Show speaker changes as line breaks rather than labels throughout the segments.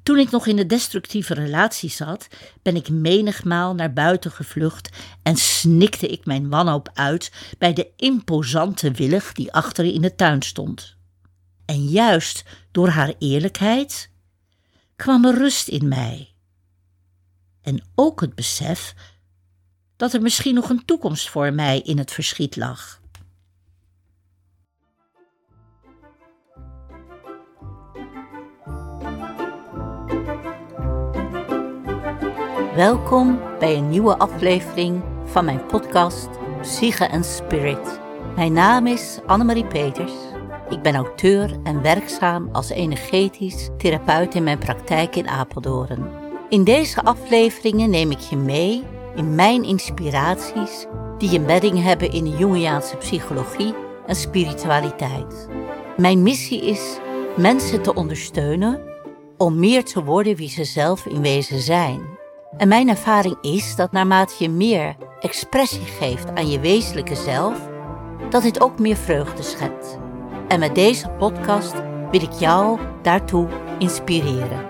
Toen ik nog in een destructieve relatie zat, ben ik menigmaal naar buiten gevlucht en snikte ik mijn wanhoop uit bij de imposante willig die achter in de tuin stond. En juist door haar eerlijkheid kwam er rust in mij. En ook het besef dat er misschien nog een toekomst voor mij in het verschiet lag. Welkom bij een nieuwe aflevering van mijn podcast Psyche en Spirit. Mijn naam is Annemarie Peters. Ik ben auteur en werkzaam als energetisch therapeut in mijn praktijk in Apeldoorn. In deze afleveringen neem ik je mee in mijn inspiraties die een bedding hebben in de Jungiaanse psychologie en spiritualiteit. Mijn missie is mensen te ondersteunen om meer te worden wie ze zelf in wezen zijn. En mijn ervaring is dat naarmate je meer expressie geeft aan je wezenlijke zelf, dat dit ook meer vreugde schept. En met deze podcast wil ik jou daartoe inspireren.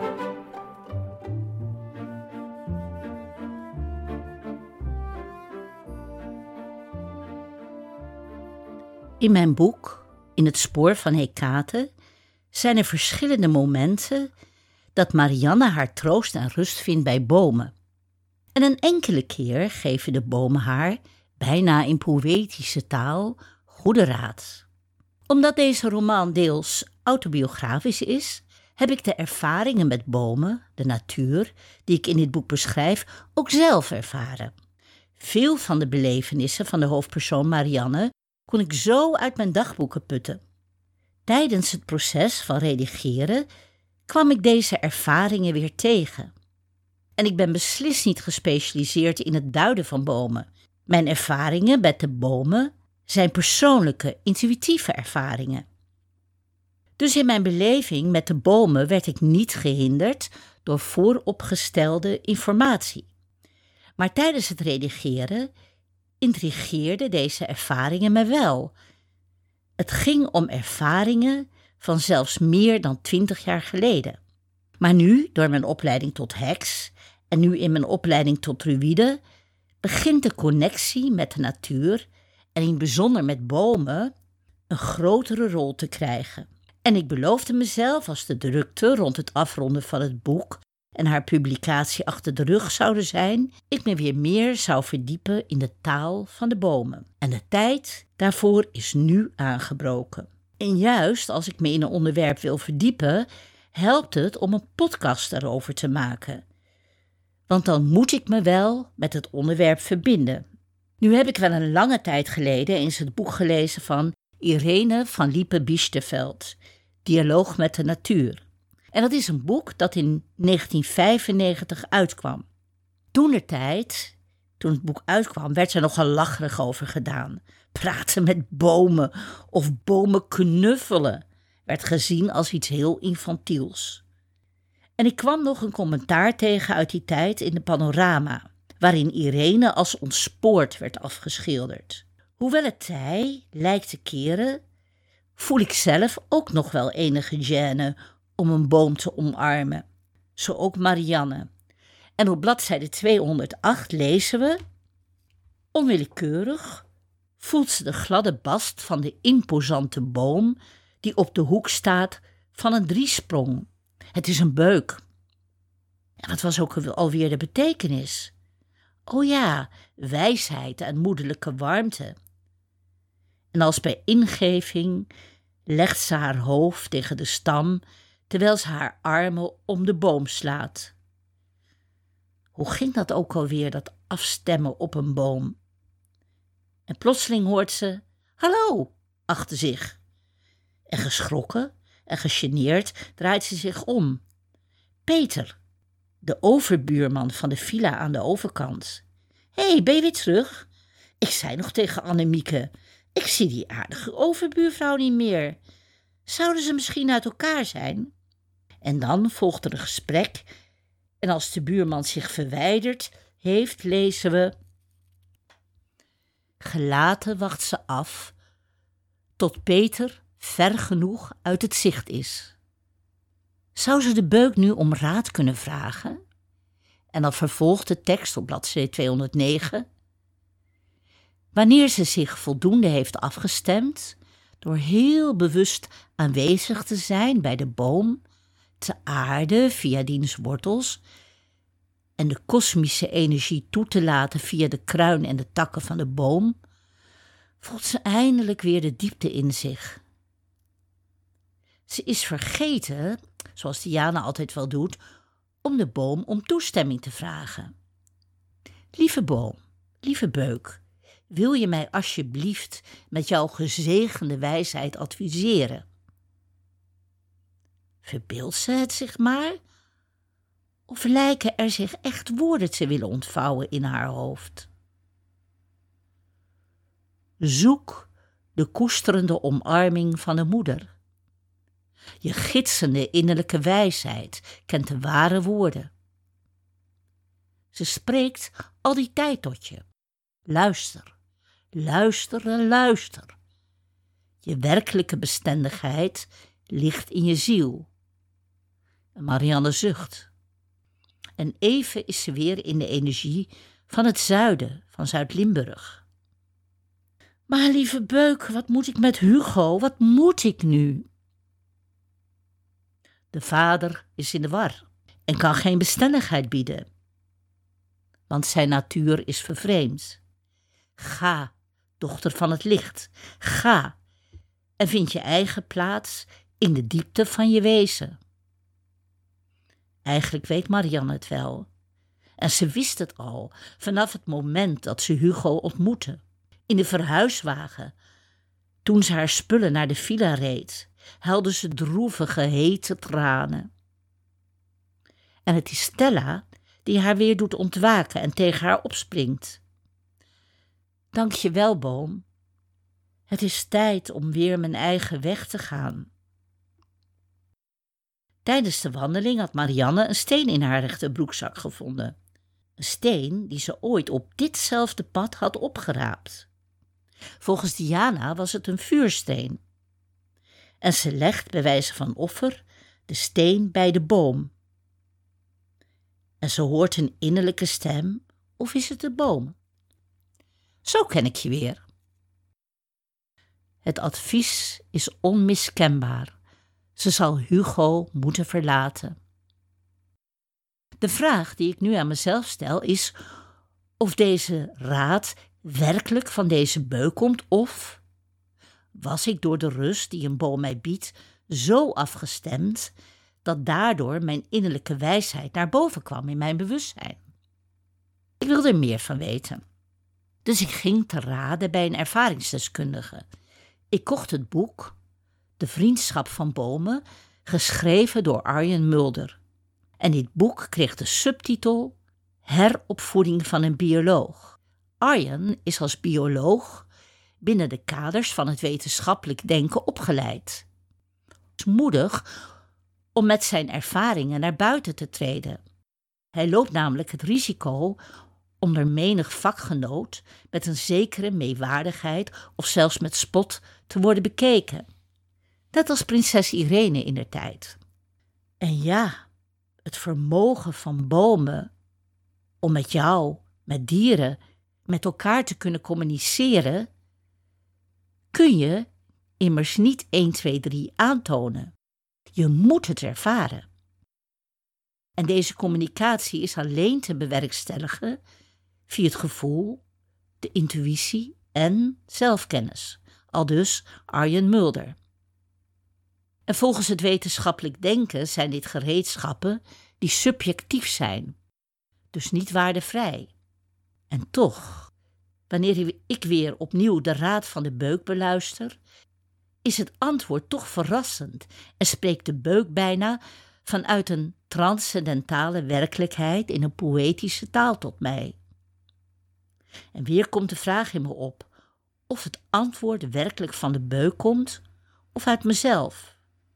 In mijn boek, In het spoor van Hekate, zijn er verschillende momenten dat Marianne haar troost en rust vindt bij bomen. En een enkele keer geven de bomen haar, bijna in poëtische taal, goede raad. Omdat deze roman deels autobiografisch is, heb ik de ervaringen met bomen, de natuur, die ik in dit boek beschrijf, ook zelf ervaren. Veel van de belevenissen van de hoofdpersoon Marianne kon ik zo uit mijn dagboeken putten. Tijdens het proces van redigeren kwam ik deze ervaringen weer tegen. En ik ben beslist niet gespecialiseerd in het duiden van bomen. Mijn ervaringen met de bomen zijn persoonlijke, intuïtieve ervaringen. Dus in mijn beleving met de bomen werd ik niet gehinderd door vooropgestelde informatie. Maar tijdens het redigeren intrigeerden deze ervaringen me wel. Het ging om ervaringen van zelfs meer dan 20 jaar geleden. Maar nu, door mijn opleiding tot heks en nu in mijn opleiding tot druïde, begint de connectie met de natuur en in het bijzonder met bomen een grotere rol te krijgen. En ik beloofde mezelf, als de drukte rond het afronden van het boek en haar publicatie achter de rug zouden zijn, ik me weer meer zou verdiepen in de taal van de bomen. En de tijd daarvoor is nu aangebroken. En juist als ik me in een onderwerp wil verdiepen, helpt het om een podcast erover te maken. Want dan moet ik me wel met het onderwerp verbinden. Nu heb ik wel een lange tijd geleden eens het boek gelezen van Irene van Lippe-Biesterfeld, Dialoog met de natuur. En dat is een boek dat in 1995 uitkwam. Toentertijd, toen het boek uitkwam, werd er nogal lacherig over gedaan. Praten met bomen of bomen knuffelen werd gezien als iets heel infantiels. En ik kwam nog een commentaar tegen uit die tijd in de Panorama, waarin Irene als ontspoord werd afgeschilderd. Hoewel het tij lijkt te keren, voel ik zelf ook nog wel enige gêne om een boom te omarmen. Zo ook Marianne. En op bladzijde 208 lezen we: onwillekeurig voelt ze de gladde bast van de imposante boom die op de hoek staat van een driesprong. Het is een beuk. En wat was ook alweer de betekenis? Oh ja, wijsheid en moederlijke warmte. En als bij ingeving legt ze haar hoofd tegen de stam, terwijl ze haar armen om de boom slaat. Hoe ging dat ook alweer, dat afstemmen op een boom? En plotseling hoort ze hallo achter zich. En geschrokken en gegeneerd draait ze zich om. Peter, de overbuurman van de villa aan de overkant. Hé, ben je weer terug? Ik zei nog tegen Annemieke, ik zie die aardige overbuurvrouw niet meer. Zouden ze misschien uit elkaar zijn? En dan volgt er een gesprek en als de buurman zich verwijderd heeft, lezen we: gelaten wacht ze af tot Peter ver genoeg uit het zicht is. Zou ze de beuk nu om raad kunnen vragen? En dan vervolgt de tekst op bladzijde 209. Wanneer ze zich voldoende heeft afgestemd, door heel bewust aanwezig te zijn bij de boom, te aarden via diens wortels en de kosmische energie toe te laten via de kruin en de takken van de boom, voelt ze eindelijk weer de diepte in zich. Ze is vergeten, zoals Diana altijd wel doet, om de boom om toestemming te vragen. Lieve boom, lieve beuk, wil je mij alsjeblieft met jouw gezegende wijsheid adviseren? Verbeeldt ze het zich maar? Of lijken er zich echt woorden te willen ontvouwen in haar hoofd? Zoek de koesterende omarming van een moeder. Je gidsende innerlijke wijsheid kent de ware woorden. Ze spreekt al die tijd tot je. Luister, luister en luister. Je werkelijke bestendigheid ligt in je ziel. En Marianne zucht. En even is ze weer in de energie van het zuiden, van Zuid-Limburg. Maar lieve beuk, wat moet ik met Hugo? Wat moet ik nu? De vader is in de war en kan geen bestendigheid bieden, want zijn natuur is vervreemd. Ga, dochter van het licht, ga en vind je eigen plaats in de diepte van je wezen. Eigenlijk weet Marianne het wel. En ze wist het al vanaf het moment dat ze Hugo ontmoette. In de verhuiswagen, toen ze haar spullen naar de villa reed, huilde ze droevige, hete tranen. En het is Stella die haar weer doet ontwaken en tegen haar opspringt. Dank je wel, boom. Het is tijd om weer mijn eigen weg te gaan. Tijdens de wandeling had Marianne een steen in haar rechterbroekzak gevonden. Een steen die ze ooit op ditzelfde pad had opgeraapt. Volgens Diana was het een vuursteen. En ze legt bij wijze van offer de steen bij de boom. En ze hoort een innerlijke stem, of is het de boom? Zo ken ik je weer. Het advies is onmiskenbaar. Ze zal Hugo moeten verlaten. De vraag die ik nu aan mezelf stel is of deze raad werkelijk van deze beuk komt, of was ik door de rust die een boom mij biedt zo afgestemd dat daardoor mijn innerlijke wijsheid naar boven kwam in mijn bewustzijn. Ik wilde er meer van weten. Dus ik ging te raden bij een ervaringsdeskundige. Ik kocht het boek De Vriendschap van Bomen, geschreven door Arjen Mulder. En dit boek kreeg de subtitel Heropvoeding van een bioloog. Arjen is als bioloog binnen de kaders van het wetenschappelijk denken opgeleid. Het is moedig om met zijn ervaringen naar buiten te treden. Hij loopt namelijk het risico om door menig vakgenoot met een zekere meewaardigheid of zelfs met spot te worden bekeken. Net als prinses Irene indertijd. En ja, het vermogen van bomen om met jou, met dieren, met elkaar te kunnen communiceren, kun je immers niet 1, 2, 3 aantonen. Je moet het ervaren. En deze communicatie is alleen te bewerkstelligen via het gevoel, de intuïtie en zelfkennis. Aldus Arjen Mulder. En volgens het wetenschappelijk denken zijn dit gereedschappen die subjectief zijn, dus niet waardevrij. En toch, wanneer ik weer opnieuw de raad van de beuk beluister, is het antwoord toch verrassend en spreekt de beuk bijna vanuit een transcendentale werkelijkheid in een poëtische taal tot mij. En weer komt de vraag in me op of het antwoord werkelijk van de beuk komt of uit mezelf.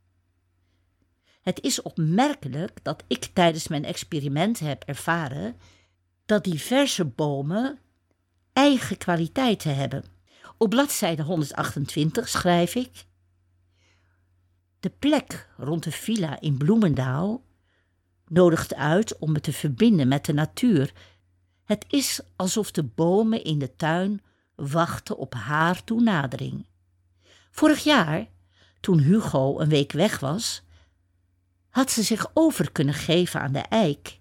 Het is opmerkelijk dat ik tijdens mijn experimenten heb ervaren dat diverse bomen eigen kwaliteiten hebben. Op bladzijde 128 schrijf ik: De plek rond de villa in Bloemendaal nodigt uit om me te verbinden met de natuur. Het is alsof de bomen in de tuin wachten op haar toenadering. Vorig jaar, toen Hugo een week weg was, had ze zich over kunnen geven aan de eik.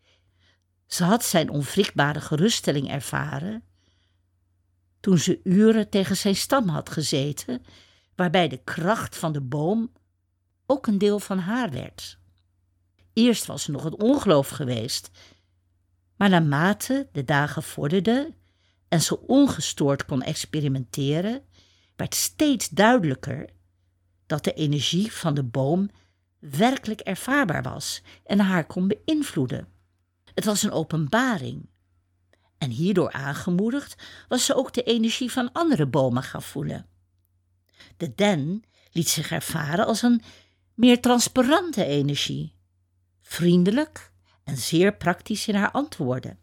Ze had zijn onwrikbare geruststelling ervaren toen ze uren tegen zijn stam had gezeten, waarbij de kracht van de boom ook een deel van haar werd. Eerst was ze nog het ongeloof geweest, maar naarmate de dagen vorderden en ze ongestoord kon experimenteren, werd steeds duidelijker dat de energie van de boom werkelijk ervaarbaar was en haar kon beïnvloeden. Het was een openbaring. En hierdoor aangemoedigd was ze ook de energie van andere bomen gaan voelen. De den liet zich ervaren als een meer transparante energie, vriendelijk en zeer praktisch in haar antwoorden.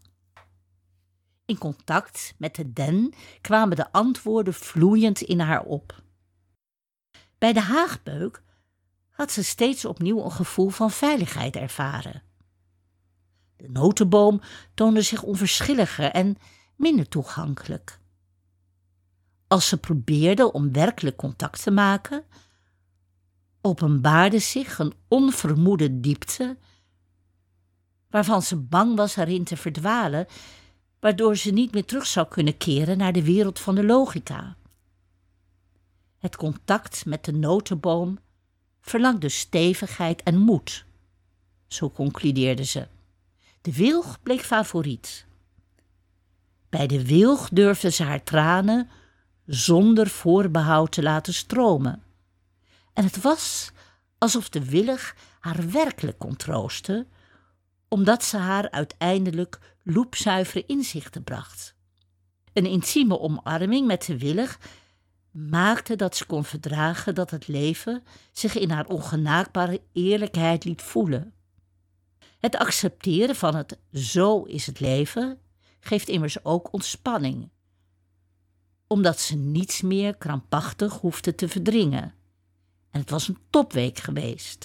In contact met de den kwamen de antwoorden vloeiend in haar op. Bij de haagbeuk had ze steeds opnieuw een gevoel van veiligheid ervaren. De notenboom toonde zich onverschilliger en minder toegankelijk. Als ze probeerde om werkelijk contact te maken, openbaarde zich een onvermoede diepte, waarvan ze bang was erin te verdwalen, waardoor ze niet meer terug zou kunnen keren naar de wereld van de logica. Het contact met de notenboom verlangde stevigheid en moed, zo concludeerde ze. De wilg bleek favoriet. Bij de wilg durfde ze haar tranen zonder voorbehoud te laten stromen. En het was alsof de wilg haar werkelijk kon troosten, omdat ze haar uiteindelijk loepzuivere inzichten bracht. Een intieme omarming met de wilg maakte dat ze kon verdragen dat het leven zich in haar ongenaakbare eerlijkheid liet voelen. Het accepteren van het zo is het leven geeft immers ook ontspanning, omdat ze niets meer krampachtig hoefde te verdringen. En het was een topweek geweest.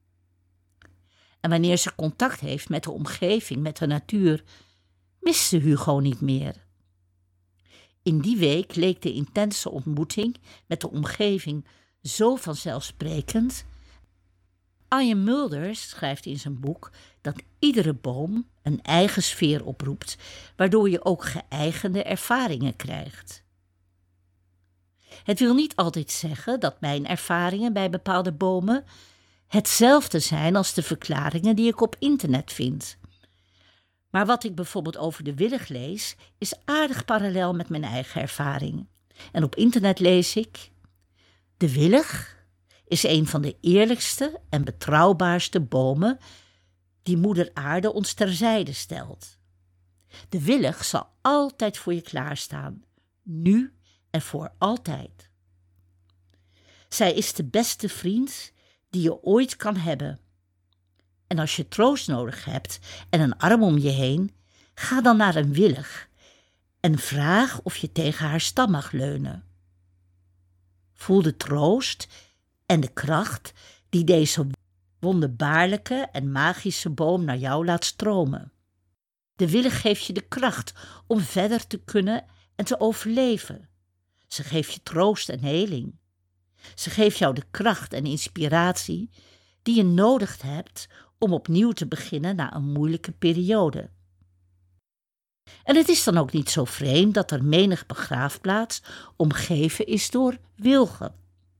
En wanneer ze contact heeft met de omgeving, met de natuur, mist ze Hugo niet meer. In die week leek de intense ontmoeting met de omgeving zo vanzelfsprekend. Ian Mulders schrijft in zijn boek dat iedere boom een eigen sfeer oproept, waardoor je ook geëigende ervaringen krijgt. Het wil niet altijd zeggen dat mijn ervaringen bij bepaalde bomen hetzelfde zijn als de verklaringen die ik op internet vind. Maar wat ik bijvoorbeeld over de wilg lees, is aardig parallel met mijn eigen ervaring. En op internet lees ik: de wilg is een van de eerlijkste en betrouwbaarste bomen die moeder aarde ons terzijde stelt. De wilg zal altijd voor je klaarstaan, nu en voor altijd. Zij is de beste vriend die je ooit kan hebben. En als je troost nodig hebt en een arm om je heen, ga dan naar een wilg en vraag of je tegen haar stam mag leunen. Voel de troost en de kracht die deze wonderbaarlijke en magische boom naar jou laat stromen. De wilg geeft je de kracht om verder te kunnen en te overleven. Ze geeft je troost en heling. Ze geeft jou de kracht en inspiratie die je nodig hebt om opnieuw te beginnen na een moeilijke periode. En het is dan ook niet zo vreemd dat er menig begraafplaats omgeven is door wilgen.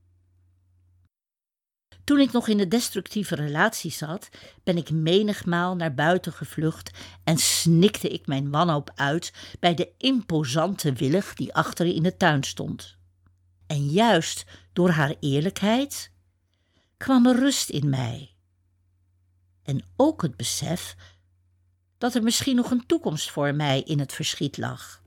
Toen ik nog in een destructieve relatie zat, ben ik menigmaal naar buiten gevlucht en snikte ik mijn wanhoop uit bij de imposante wilg die achter in de tuin stond. En juist door haar eerlijkheid kwam er rust in mij. En ook het besef dat er misschien nog een toekomst voor mij in het verschiet lag.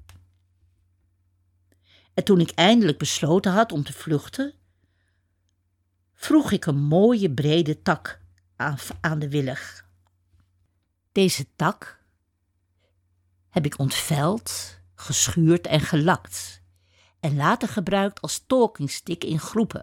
En toen ik eindelijk besloten had om te vluchten, vroeg ik een mooie brede tak aan de wilg. Deze tak heb ik ontveld, geschuurd en gelakt en later gebruikt als talking stick in groepen.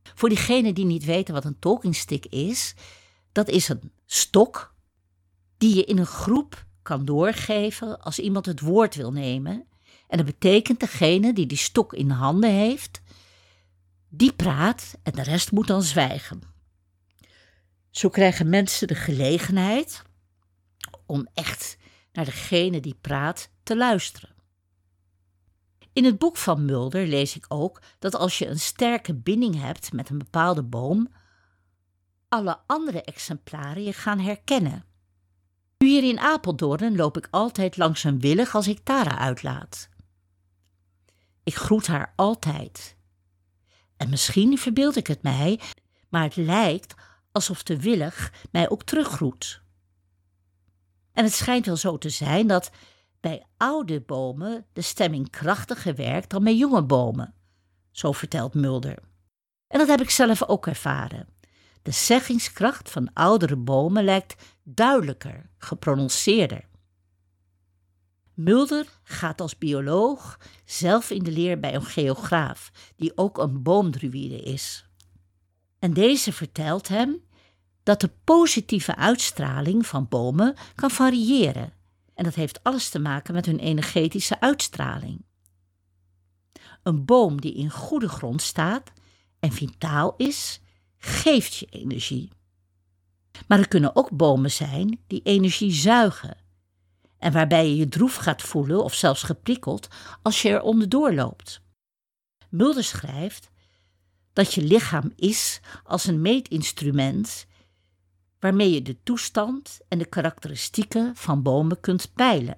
Voor diegenen die niet weten wat een talking stick is, dat is een stok die je in een groep kan doorgeven als iemand het woord wil nemen. En dat betekent degene die die stok in handen heeft, die praat en de rest moet dan zwijgen. Zo krijgen mensen de gelegenheid om echt naar degene die praat te luisteren. In het boek van Mulder lees ik ook dat als je een sterke binding hebt met een bepaalde boom, alle andere exemplaren je gaan herkennen. Nu hier in Apeldoorn loop ik altijd langs een willig als ik Tara uitlaat. Ik groet haar altijd. En misschien verbeeld ik het mij, maar het lijkt alsof de willig mij ook teruggroet. En het schijnt wel zo te zijn dat bij oude bomen de stemming krachtiger werkt dan bij jonge bomen. Zo vertelt Mulder. En dat heb ik zelf ook ervaren. De zeggingskracht van oudere bomen lijkt duidelijker, geprononceerder. Mulder gaat als bioloog zelf in de leer bij een geograaf, die ook een boomdruïde is. En deze vertelt hem dat de positieve uitstraling van bomen kan variëren. En dat heeft alles te maken met hun energetische uitstraling. Een boom die in goede grond staat en vitaal is, geeft je energie. Maar er kunnen ook bomen zijn die energie zuigen en waarbij je je droef gaat voelen of zelfs geprikkeld als je er onderdoor loopt. Mulder schrijft dat je lichaam is als een meetinstrument waarmee je de toestand en de karakteristieken van bomen kunt peilen.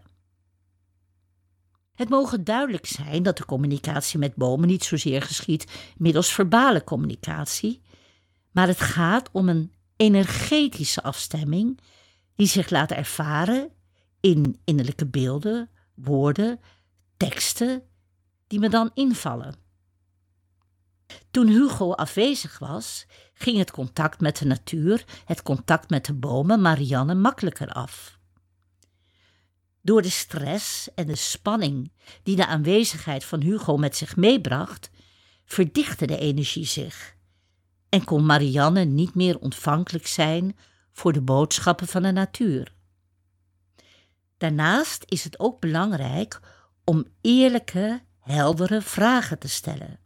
Het mogen duidelijk zijn dat de communicatie met bomen niet zozeer geschiedt middels verbale communicatie, maar het gaat om een energetische afstemming die zich laat ervaren in innerlijke beelden, woorden, teksten die me dan invallen. Toen Hugo afwezig was, ging het contact met de natuur, het contact met de bomen, Marianne makkelijker af. Door de stress en de spanning die de aanwezigheid van Hugo met zich meebracht, verdichtte de energie zich en kon Marianne niet meer ontvankelijk zijn voor de boodschappen van de natuur. Daarnaast is het ook belangrijk om eerlijke, heldere vragen te stellen.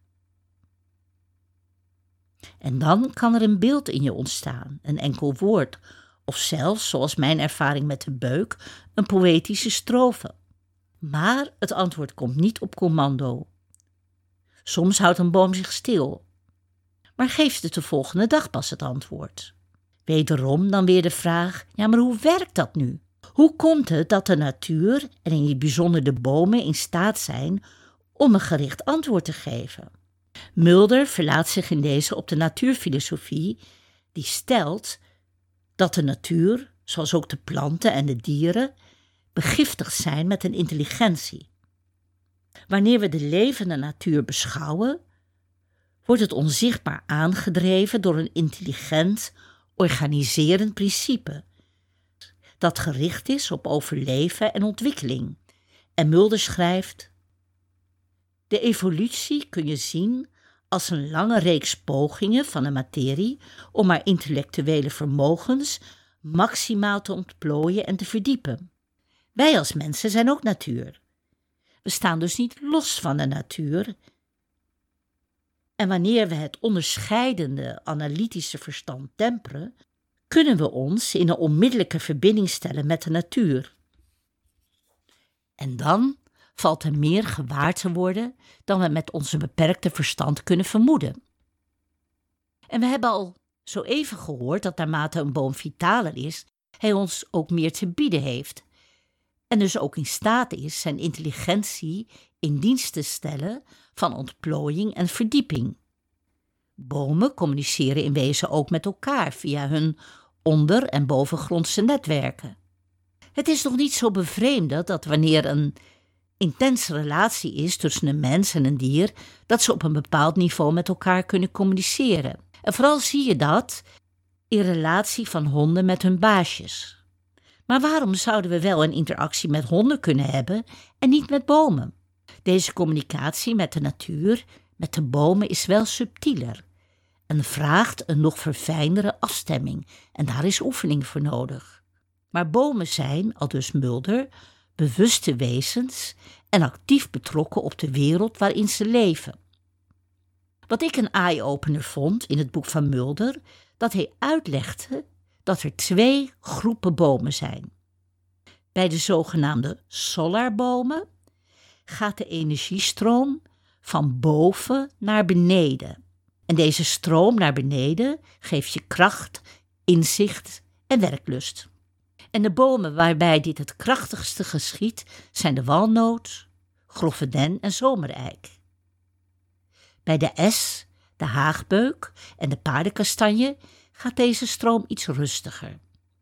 En dan kan er een beeld in je ontstaan, een enkel woord, of zelfs, zoals mijn ervaring met de beuk, een poëtische strofe. Maar het antwoord komt niet op commando. Soms houdt een boom zich stil, maar geeft het de volgende dag pas het antwoord. Wederom dan weer de vraag, ja, maar hoe werkt dat nu? Hoe komt het dat de natuur, en in het bijzonder de bomen, in staat zijn om een gericht antwoord te geven? Mulder verlaat zich in deze op de natuurfilosofie, die stelt dat de natuur, zoals ook de planten en de dieren, begiftigd zijn met een intelligentie. Wanneer we de levende natuur beschouwen, wordt het onzichtbaar aangedreven door een intelligent, organiserend principe, dat gericht is op overleven en ontwikkeling. En Mulder schrijft: de evolutie kun je zien als een lange reeks pogingen van de materie om haar intellectuele vermogens maximaal te ontplooien en te verdiepen. Wij als mensen zijn ook natuur. We staan dus niet los van de natuur. En wanneer we het onderscheidende analytische verstand temperen, kunnen we ons in een onmiddellijke verbinding stellen met de natuur. En dan valt er meer gewaar te worden dan we met onze beperkte verstand kunnen vermoeden. En we hebben al zo even gehoord dat naarmate een boom vitaler is, hij ons ook meer te bieden heeft. En dus ook in staat is zijn intelligentie in dienst te stellen van ontplooiing en verdieping. Bomen communiceren in wezen ook met elkaar via hun onder- en bovengrondse netwerken. Het is nog niet zo bevreemdend dat wanneer een intense relatie is tussen een mens en een dier, dat ze op een bepaald niveau met elkaar kunnen communiceren. En vooral zie je dat in relatie van honden met hun baasjes. Maar waarom zouden we wel een interactie met honden kunnen hebben en niet met bomen? Deze communicatie met de natuur, met de bomen, is wel subtieler en vraagt een nog verfijndere afstemming en daar is oefening voor nodig. Maar bomen zijn, aldus Mulder, bewuste wezens en actief betrokken op de wereld waarin ze leven. Wat ik een eye-opener vond in het boek van Mulder, dat hij uitlegde dat er 2 groepen bomen zijn. Bij de zogenaamde solarbomen gaat de energiestroom van boven naar beneden. En deze stroom naar beneden geeft je kracht, inzicht en werklust. En de bomen waarbij dit het krachtigste geschiedt zijn de walnoot, grove den en zomereik. Bij de es, de haagbeuk en de paardenkastanje gaat deze stroom iets rustiger.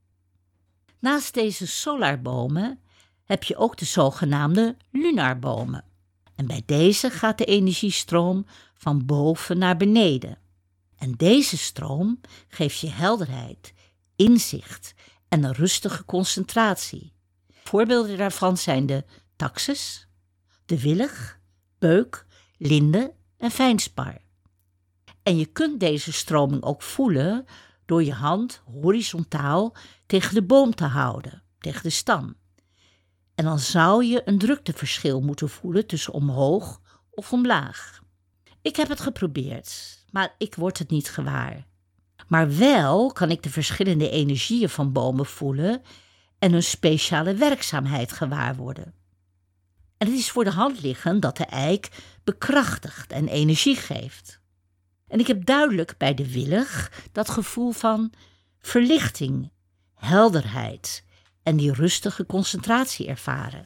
Naast deze solarbomen heb je ook de zogenaamde lunarbomen. En bij deze gaat de energiestroom van boven naar beneden. En deze stroom geeft je helderheid, inzicht en een rustige concentratie. Voorbeelden daarvan zijn de taxus, de willig, beuk, linde en fijnspar. En je kunt deze stroming ook voelen door je hand horizontaal tegen de boom te houden, tegen de stam. En dan zou je een drukteverschil moeten voelen tussen omhoog of omlaag. Ik heb het geprobeerd, maar ik word het niet gewaar. Maar wel kan ik de verschillende energieën van bomen voelen en hun speciale werkzaamheid gewaar worden. En het is voor de hand liggend dat de eik bekrachtigt en energie geeft. En ik heb duidelijk bij de willig dat gevoel van verlichting, helderheid en die rustige concentratie ervaren.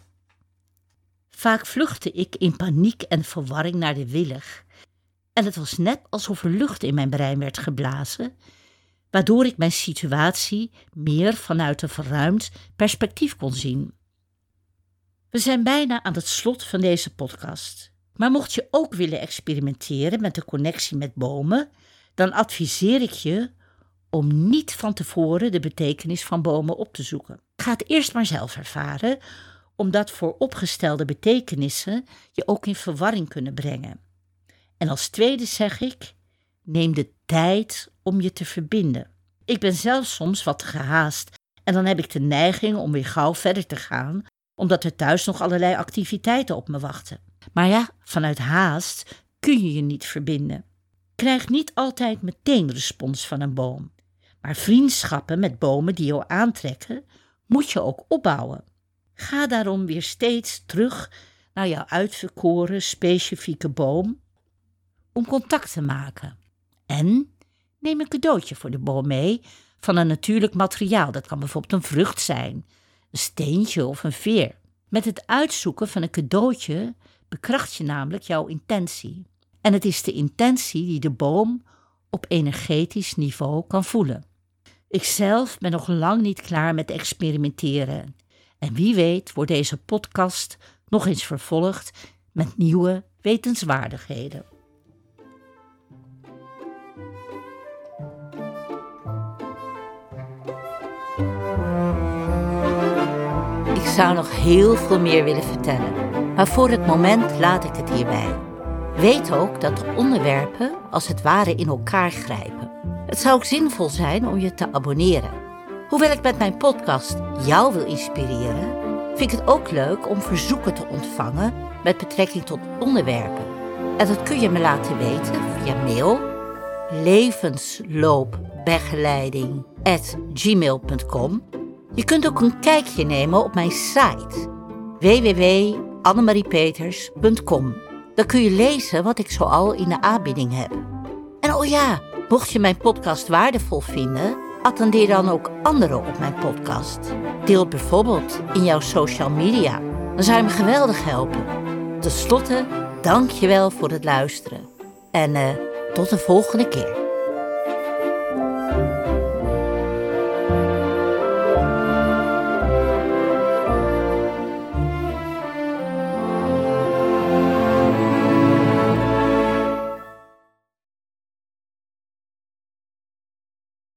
Vaak vluchtte ik in paniek en verwarring naar de willig. En het was net alsof er lucht in mijn brein werd geblazen, waardoor ik mijn situatie meer vanuit een verruimd perspectief kon zien. We zijn bijna aan het slot van deze podcast. Maar mocht je ook willen experimenteren met de connectie met bomen, dan adviseer ik je om niet van tevoren de betekenis van bomen op te zoeken. Ga het eerst maar zelf ervaren, omdat vooropgestelde betekenissen je ook in verwarring kunnen brengen. En als tweede zeg ik, neem de tijd om je te verbinden. Ik ben zelf soms wat gehaast en dan heb ik de neiging om weer gauw verder te gaan, omdat er thuis nog allerlei activiteiten op me wachten. Maar ja, vanuit haast kun je je niet verbinden. Krijg niet altijd meteen respons van een boom. Maar vriendschappen met bomen die jou aantrekken, moet je ook opbouwen. Ga daarom weer steeds terug naar jouw uitverkoren specifieke boom om contact te maken. En neem een cadeautje voor de boom mee van een natuurlijk materiaal. Dat kan bijvoorbeeld een vrucht zijn, een steentje of een veer. Met het uitzoeken van een cadeautje bekracht je namelijk jouw intentie. En het is de intentie die de boom op energetisch niveau kan voelen. Ikzelf ben nog lang niet klaar met experimenteren. En wie weet wordt deze podcast nog eens vervolgd met nieuwe wetenswaardigheden. Ik zou nog heel veel meer willen vertellen, maar voor het moment laat ik het hierbij. Weet ook dat de onderwerpen als het ware in elkaar grijpen. Het zou ook zinvol zijn om je te abonneren. Hoewel ik met mijn podcast jou wil inspireren, vind ik het ook leuk om verzoeken te ontvangen met betrekking tot onderwerpen. En dat kun je me laten weten via mail levensloopbegeleiding@gmail.com. Je kunt ook een kijkje nemen op mijn site www.annemariepeters.com. Dan kun je lezen wat ik zoal in de aanbieding heb. En oh ja, mocht je mijn podcast waardevol vinden, attendeer dan ook anderen op mijn podcast. Deel het bijvoorbeeld in jouw social media. Dan zou je me geweldig helpen. Ten slotte, dank je wel voor het luisteren. En tot de volgende keer.